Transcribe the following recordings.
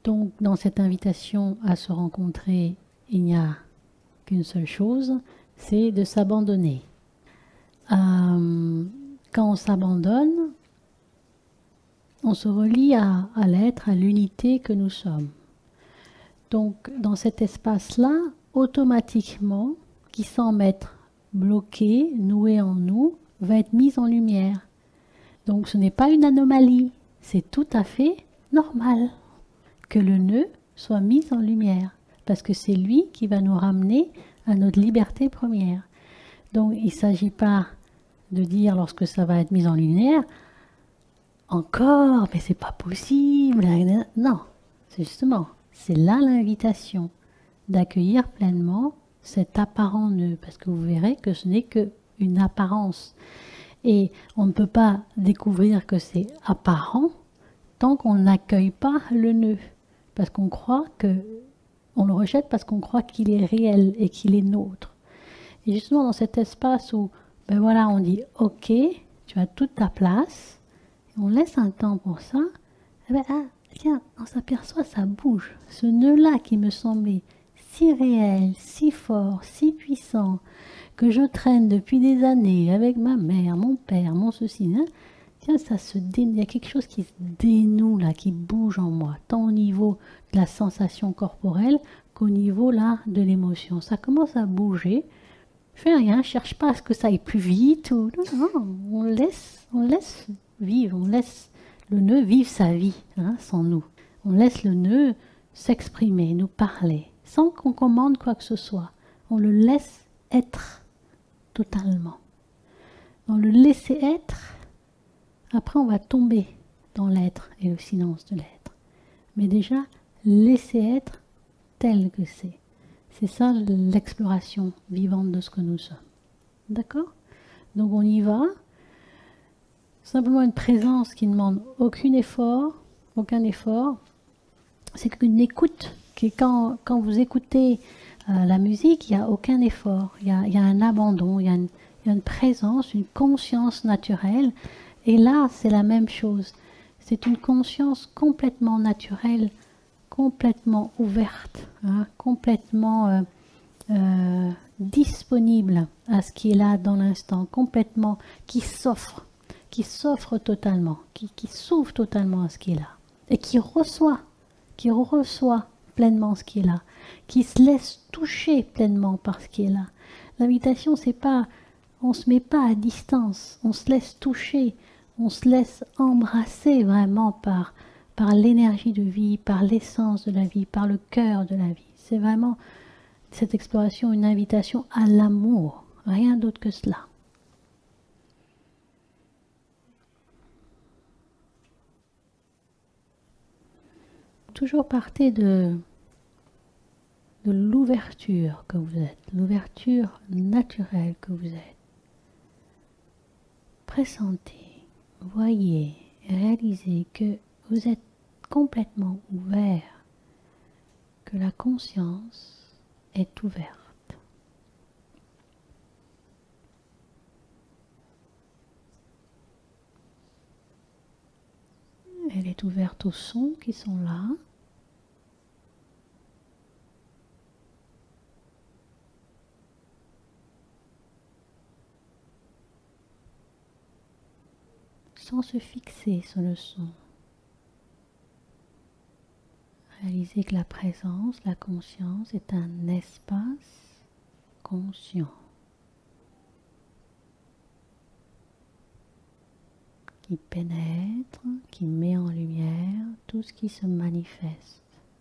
Donc, dans cette invitation à se rencontrer, il n'y a qu'une seule chose, c'est de s'abandonner. Quand on s'abandonne, on se relie à l'être, à l'unité que nous sommes. Donc, dans cet espace-là, automatiquement, qui semble être bloqué, noué en nous, va être mis en lumière. Donc, ce n'est pas une anomalie, c'est tout à fait normal que le nœud soit mis en lumière, parce que c'est lui qui va nous ramener à notre liberté première. Donc, il ne s'agit pas de dire, lorsque ça va être mis en lumière, encore, mais c'est pas possible. Non, c'est justement, c'est là l'invitation d'accueillir pleinement cet apparent nœud, parce que vous verrez que ce n'est qu'une apparence. Et on ne peut pas découvrir que c'est apparent tant qu'on n'accueille pas le nœud, parce qu'on croit que, on le rejette parce qu'on croit qu'il est réel et qu'il est nôtre. Et justement dans cet espace où, ben voilà, on dit ok, tu as toute ta place, on laisse un temps pour ça, et ben, ah, tiens, on s'aperçoit, ça bouge. Ce nœud-là qui me semblait si réel, si fort, si puissant, que je traîne depuis des années avec ma mère, mon père, mon ceci, hein, tiens, il y a quelque chose qui se dénoue là, qui bouge en moi, tant au niveau de la sensation corporelle qu'au niveau là de l'émotion. Ça commence à bouger. Je fais rien, je cherche pas à ce que ça aille plus vite. Ou... Non, non, on laisse vivre, on laisse le nœud vivre sa vie, hein, sans nous. On laisse le nœud s'exprimer, nous parler, sans qu'on commande quoi que ce soit. On le laisse être totalement. Dans le laisser être, après on va tomber dans l'être et le silence de l'être. Mais déjà, laisser être tel que c'est. C'est ça l'exploration vivante de ce que nous sommes. D'accord? Donc on y va. Simplement une présence qui ne demande aucun effort. C'est qu'une écoute. Quand vous écoutez la musique, il n'y a aucun effort. Il y a un abandon, il y a une présence, une conscience naturelle. Et là, c'est la même chose. C'est une conscience complètement naturelle, complètement ouverte, hein, complètement disponible à ce qui est là dans l'instant, complètement, qui s'offre totalement, qui s'ouvre totalement à ce qui est là, et qui reçoit pleinement ce qui est là, qui se laisse toucher pleinement par ce qui est là. L'invitation, c'est pas, on se met pas à distance, on se laisse toucher, on se laisse embrasser vraiment par l'énergie de vie, par l'essence de la vie, par le cœur de la vie. C'est vraiment cette exploration, une invitation à l'amour, rien d'autre que cela. Toujours partez de l'ouverture que vous êtes, l'ouverture naturelle que vous êtes. Pressentez, voyez, réalisez que vous êtes complètement ouvert, que la conscience est ouverte. Elle est ouverte aux sons qui sont là. Sans se fixer sur le son. Réalisez que la présence, la conscience est un espace conscient qui pénètre, qui met en lumière tout ce qui se manifeste.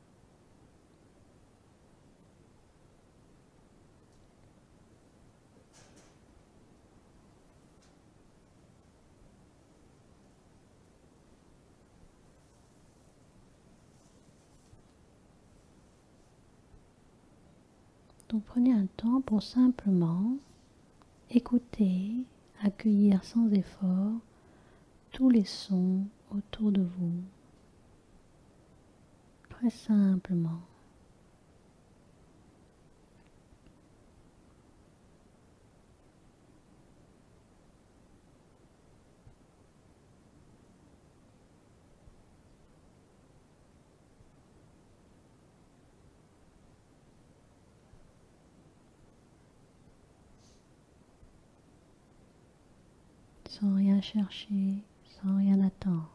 Donc prenez un temps pour simplement écouter, accueillir sans effort tous les sons autour de vous. Très simplement. sans rien chercher, sans rien attendre.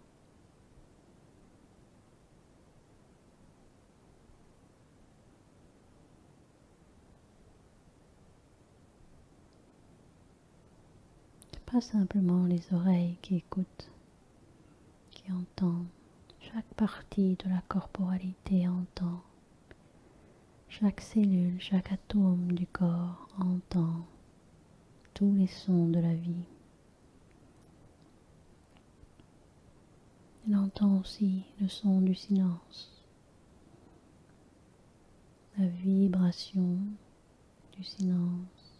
C'est pas simplement les oreilles qui écoutent, qui entendent. Chaque partie de la corporalité entend. Chaque cellule, chaque atome du corps entend tous les sons de la vie. Il entend aussi le son du silence, la vibration du silence.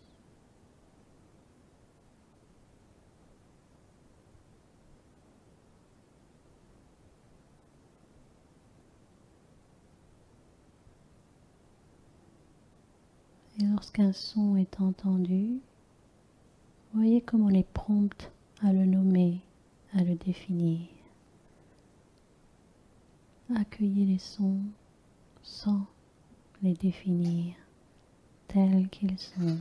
Et lorsqu'un son est entendu, voyez comme on est prompt à le nommer, à le définir. Accueillez les sons sans les définir tels qu'ils sont.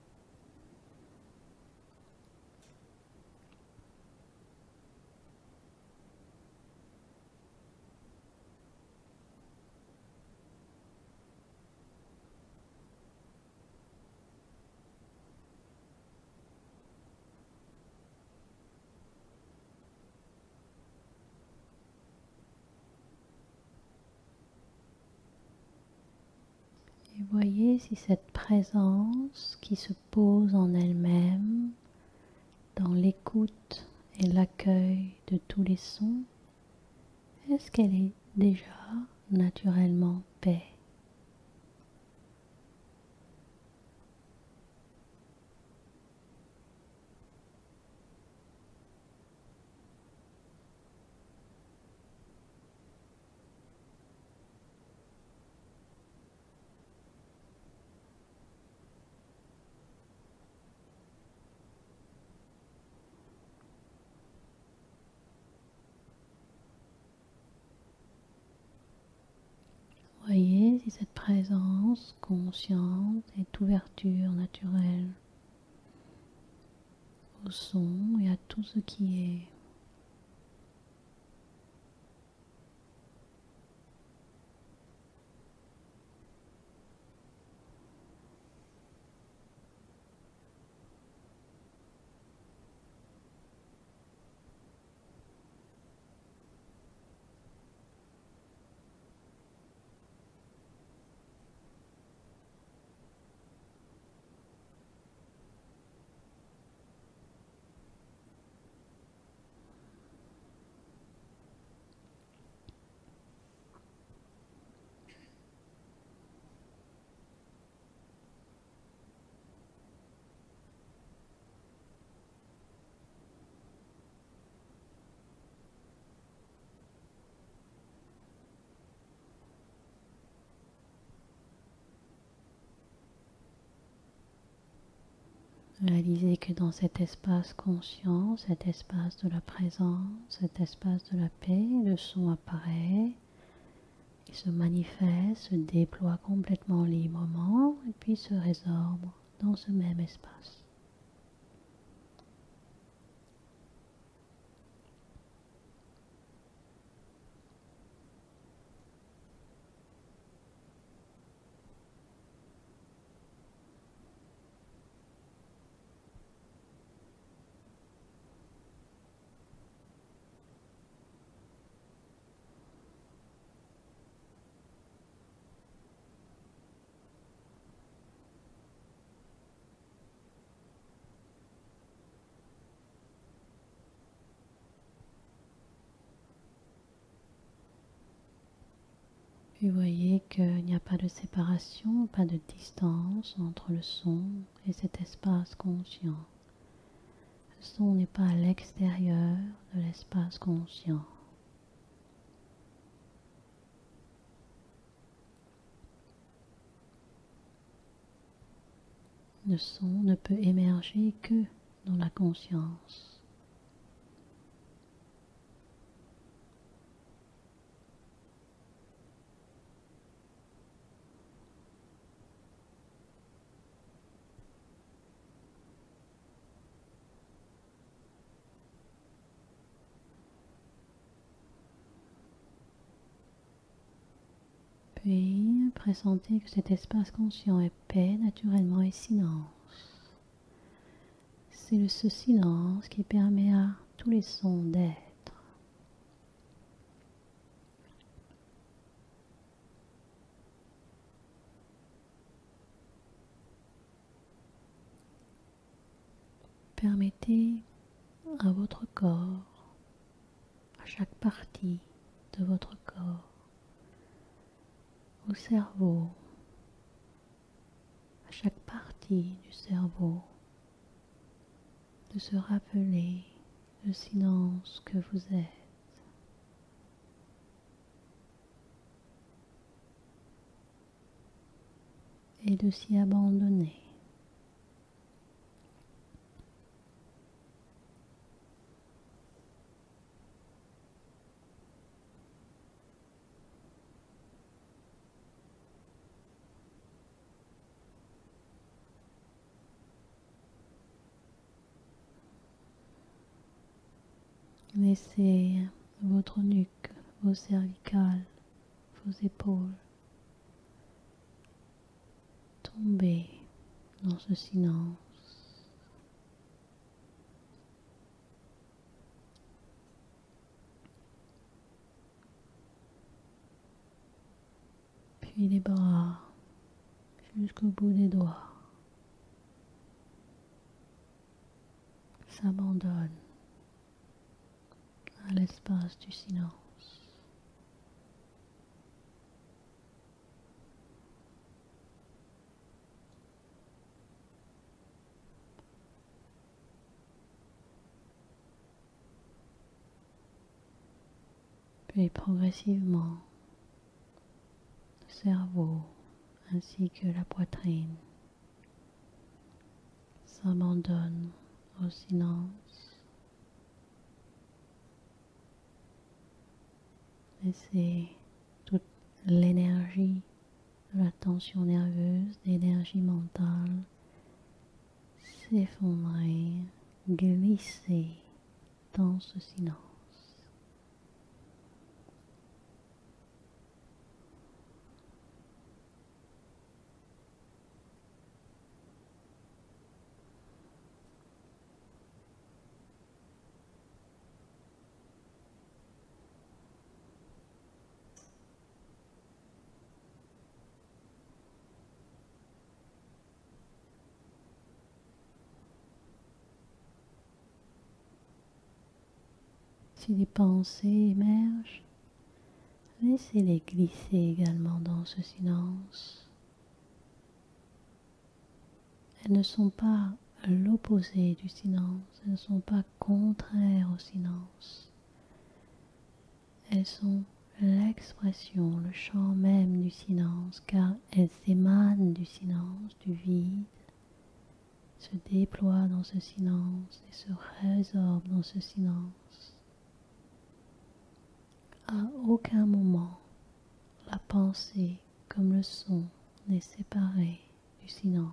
Et voyez si cette présence qui se pose en elle-même dans l'écoute et l'accueil de tous les sons, est-ce qu'elle est déjà naturellement paix? Voyez si cette présence consciente est ouverture naturelle au son et à tout ce qui est. Réalisez que dans cet espace conscient, cet espace de la présence, cet espace de la paix, le son apparaît, il se manifeste, se déploie complètement librement et puis se résorbe dans ce même espace. Puis voyez qu'il n'y a pas de séparation, pas de distance entre le son et cet espace conscient. Le son n'est pas à l'extérieur de l'espace conscient. Le son ne peut émerger que dans la conscience. Puis, pressentez que cet espace conscient est paix naturellement et silence. C'est ce silence qui permet à tous les sons d'être. Permettez à votre corps, à chaque partie de votre corps, au cerveau, à chaque partie du cerveau, de se rappeler le silence que vous êtes. Et de s'y abandonner. Laissez votre nuque, vos cervicales, vos épaules tomber dans ce silence. Puis les bras jusqu'au bout des doigts s'abandonnent à l'espace du silence. Puis progressivement, le cerveau ainsi que la poitrine s'abandonnent au silence. Laissez toute l'énergie de la tension nerveuse, l'énergie mentale s'effondrer, glisser dans ce silence. Si des pensées émergent, laissez-les glisser également dans ce silence. Elles ne sont pas l'opposé du silence, elles ne sont pas contraires au silence. Elles sont l'expression, le chant même du silence, car elles émanent du silence, du vide, se déploient dans ce silence et se résorbent dans ce silence. À aucun moment, la pensée comme le son n'est séparée du silence.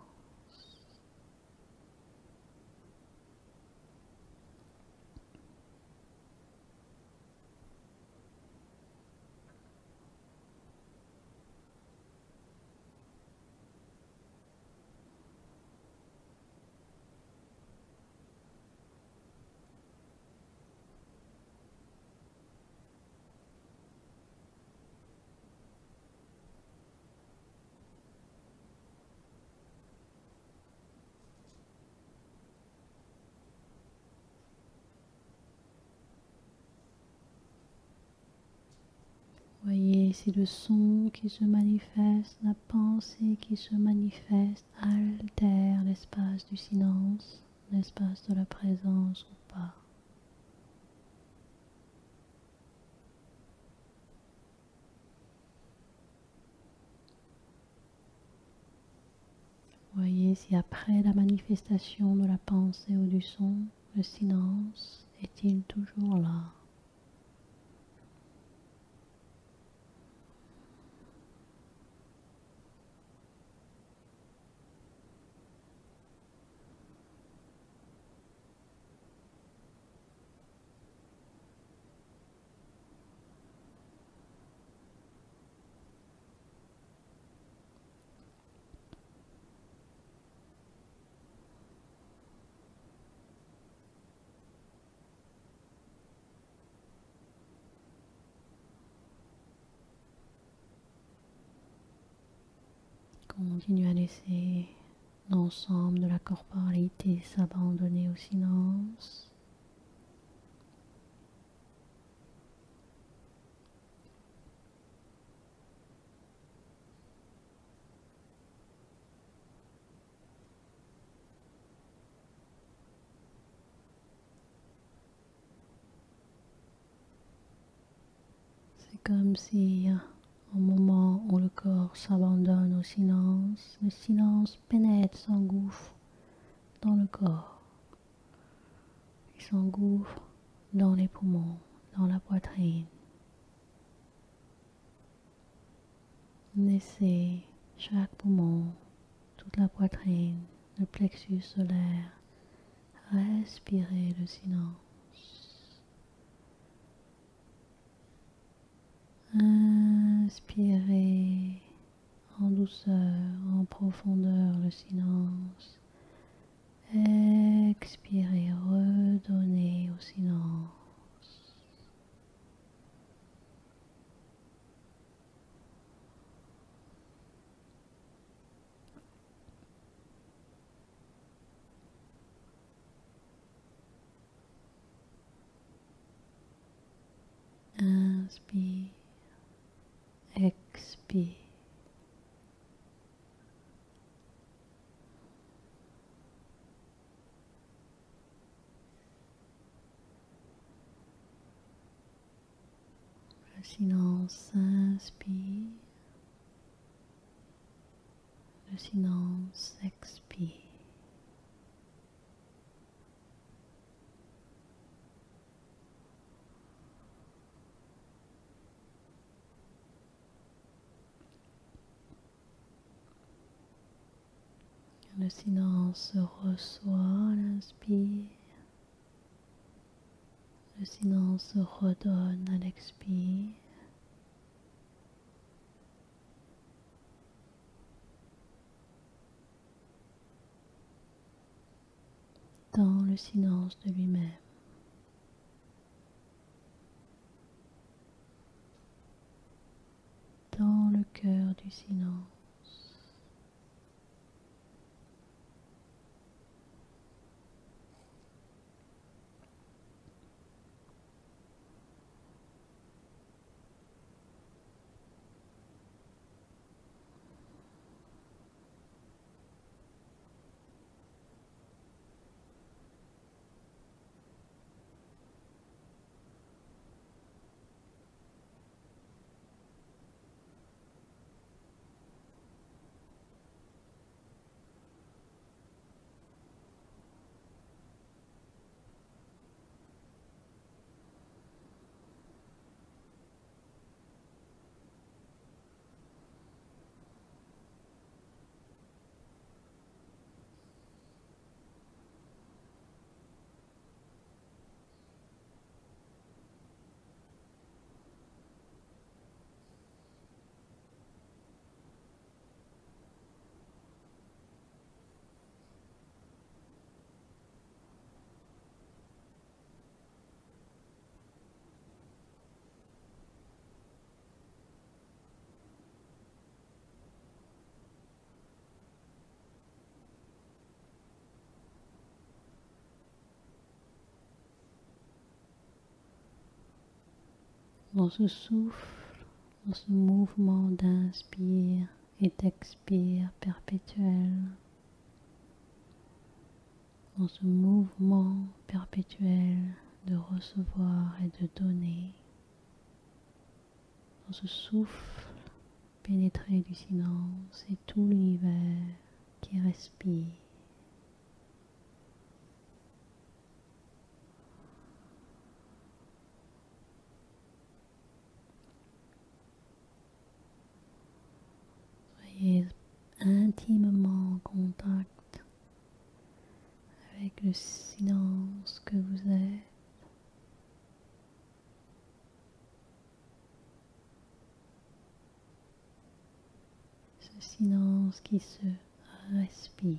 Voyez si le son qui se manifeste, la pensée qui se manifeste altère l'espace du silence, l'espace de la présence ou pas. Voyez si après la manifestation de la pensée ou du son, le silence est-il toujours là. Continue à laisser l'ensemble de la corporalité s'abandonner au silence. C'est comme si au moment où le corps s'abandonne au silence, le silence pénètre, s'engouffre dans le corps. Il s'engouffre dans les poumons, dans la poitrine. Laissez chaque poumon, toute la poitrine, le plexus solaire, respirer le silence. Inspirez en douceur, en profondeur le silence. Expirez, redonnez au silence. Inspire, expire. Le silence s'inspire, le silence expire. Le silence se reçoit à l'inspire. Le silence se redonne à l'expire. Dans le silence de lui-même. Dans le cœur du silence. Dans ce souffle, dans ce mouvement d'inspire et d'expire perpétuel, dans ce mouvement perpétuel de recevoir et de donner, dans ce souffle pénétré du silence et tout l'univers qui respire. Soyez intimement en contact avec le silence que vous êtes. Ce silence qui se respire.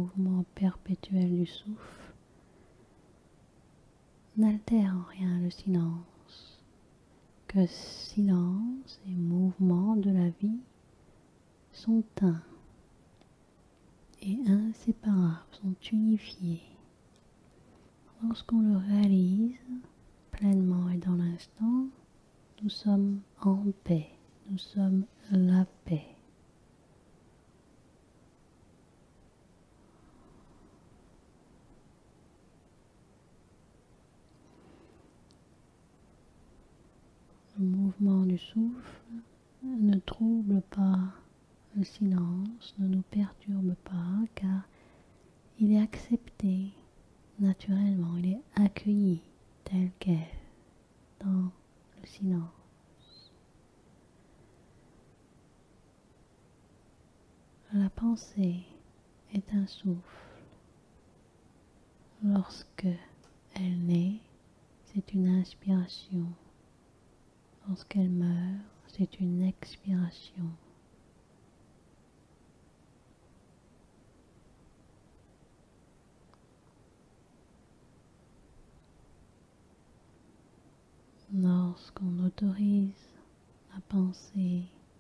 mouvement perpétuel du souffle n'altère en rien le silence, que silence et mouvement de la vie sont un et inséparables, sont unifiés. Lorsqu'on le réalise pleinement et dans l'instant, nous sommes en paix, nous sommes la paix. Le mouvement du souffle ne trouble pas le silence, ne nous perturbe pas, car il est accepté naturellement, il est accueilli tel quel dans le silence. La pensée est un souffle. Lorsque elle naît, c'est une inspiration. Lorsqu'elle meurt, c'est une expiration. Lorsqu'on autorise la pensée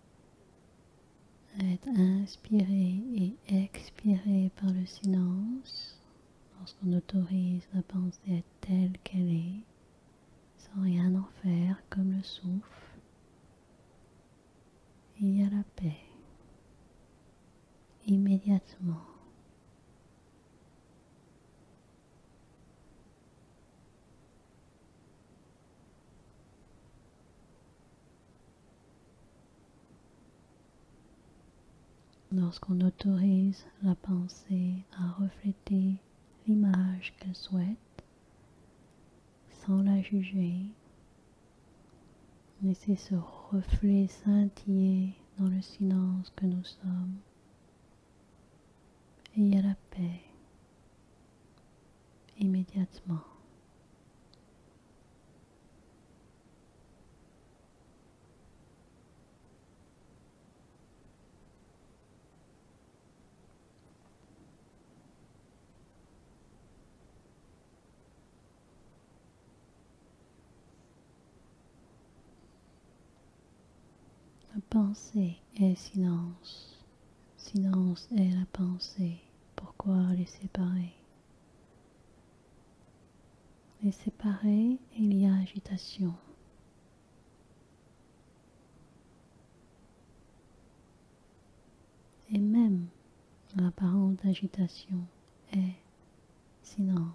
à être inspirée et expirée par le silence, lorsqu'on autorise la pensée à être telle qu'elle est, sans rien en faire, comme le souffle, il y a la paix, immédiatement. Lorsqu'on autorise la pensée à refléter l'image qu'elle souhaite, sans la juger, laisser ce reflet scintiller dans le silence que nous sommes, et il y a la paix immédiatement. La pensée est silence. Silence est la pensée. Pourquoi les séparer? Les séparer, il y a agitation. Et même l'apparente agitation est silence.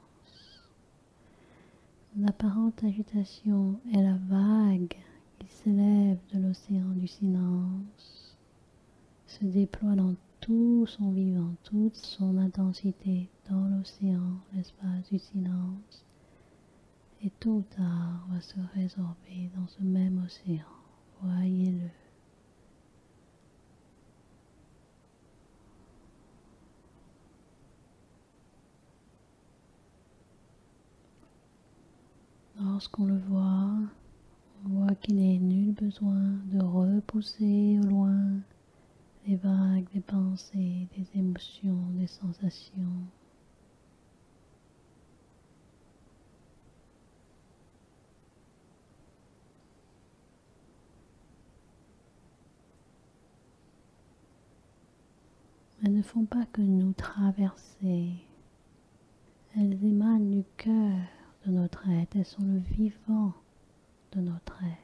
L'apparente agitation est la vague qui s'élève de l'océan du silence, se déploie dans tout son vivant, toute son intensité dans l'océan, l'espace du silence, et tôt ou tard va se résorber dans ce même océan. Voyez-le. Lorsqu'on le voit, on voit qu'il n'est nul besoin de repousser au loin les vagues des pensées, des émotions, des sensations. Elles ne font pas que nous traverser. Elles émanent du cœur de notre être. Elles sont le vivant de notre être.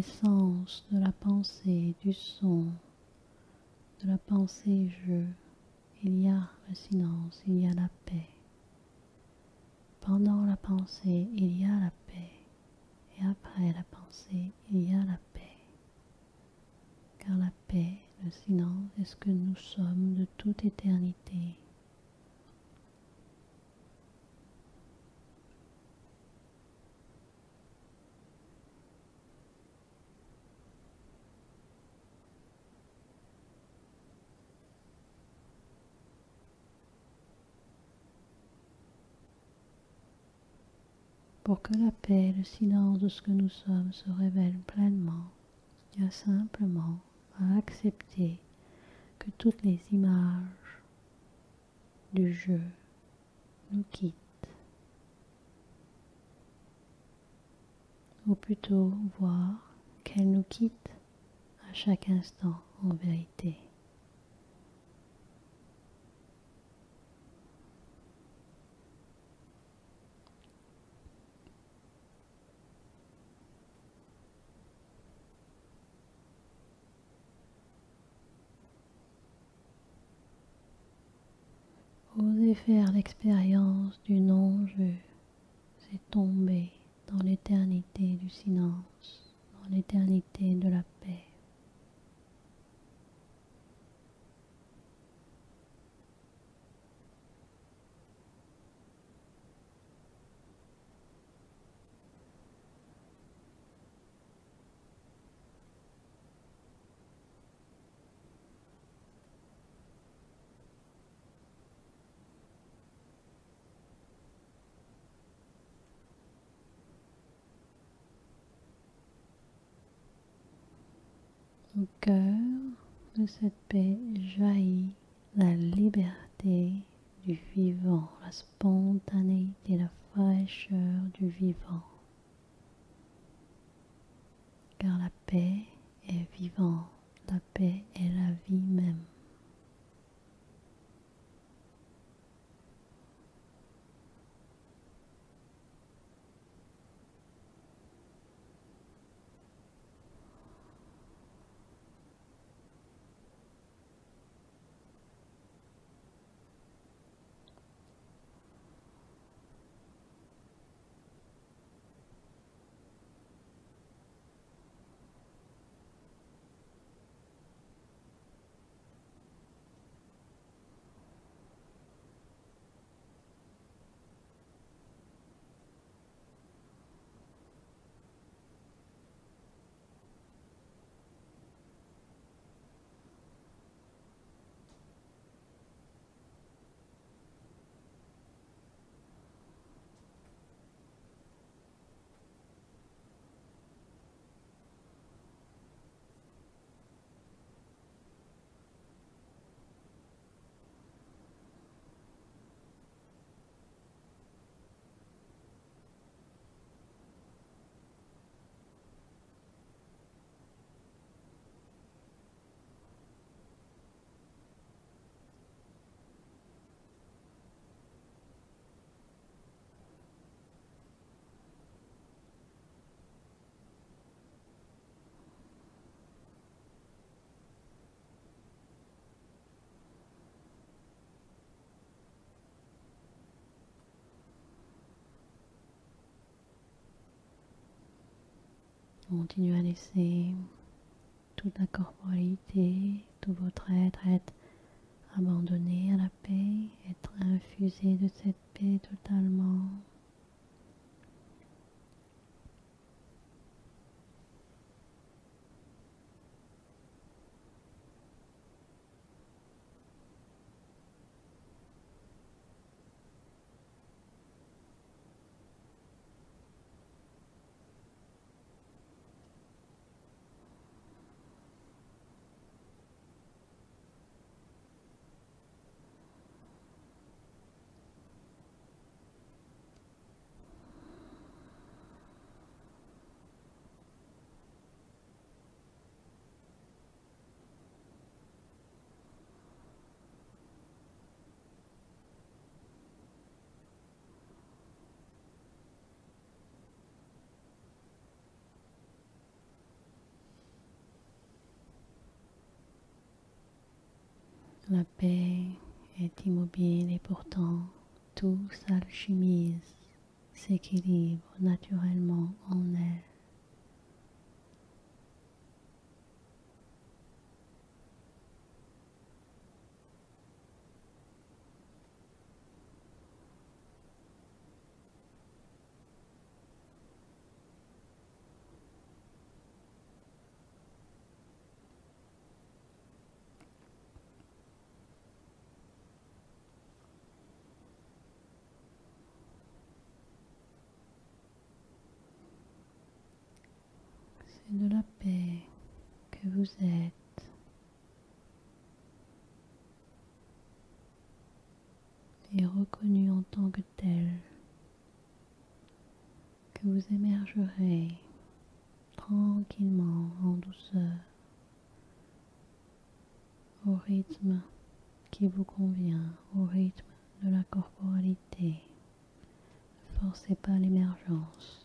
l'essence de la pensée, du son, de la pensée-je, il y a le silence, il y a la paix. Pendant la pensée, il y a la paix. Et après la pensée, il y a la paix. Car la paix, le silence, est ce que nous sommes de toute éternité. Pour que la paix, le silence de ce que nous sommes se révèle pleinement, il y a simplement à accepter que toutes les images du jeu nous quittent, ou plutôt voir qu'elles nous quittent à chaque instant en vérité. Osez faire l'expérience du non-jeu, c'est tomber dans l'éternité du silence, dans l'éternité de la paix. Au cœur de cette paix jaillit la liberté du vivant, la spontanéité, la fraîcheur du vivant. Car la paix est vivante, la paix est la vie même. Continuez à laisser toute la corporalité, tout votre être abandonné à la paix, être infusé de cette paix totalement. La paix est immobile et pourtant tout s'alchimise, s'équilibre naturellement en elle. C'est de la paix que vous êtes et reconnu en tant que tel, que vous émergerez tranquillement en douceur au rythme qui vous convient, au rythme de la corporalité. Ne forcez pas l'émergence.